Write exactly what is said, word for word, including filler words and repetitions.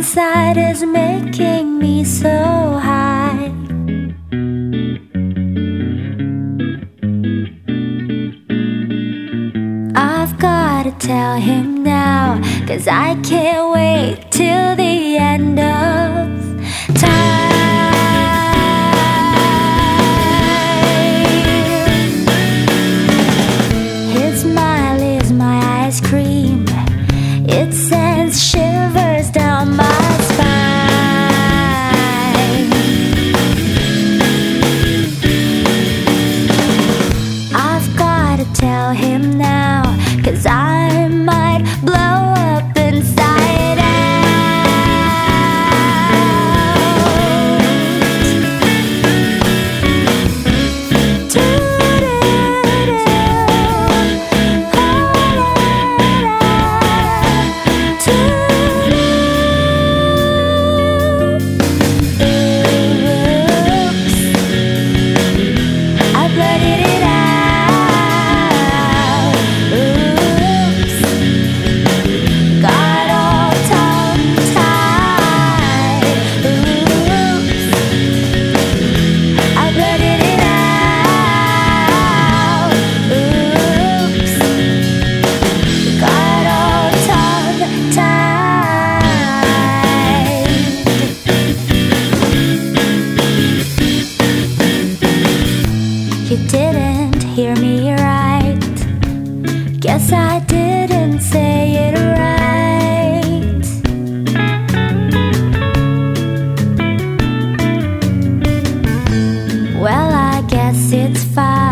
inside is making me so high. I've gotta tell him now, 'cause I can't wait till the end of time. His smile is my ice cream. It sends shivers down my spine. I've gotta tell him now, 'cause I might blow up inside You didn't hear me right. Guess I didn't say it right. Well, I guess it's fine.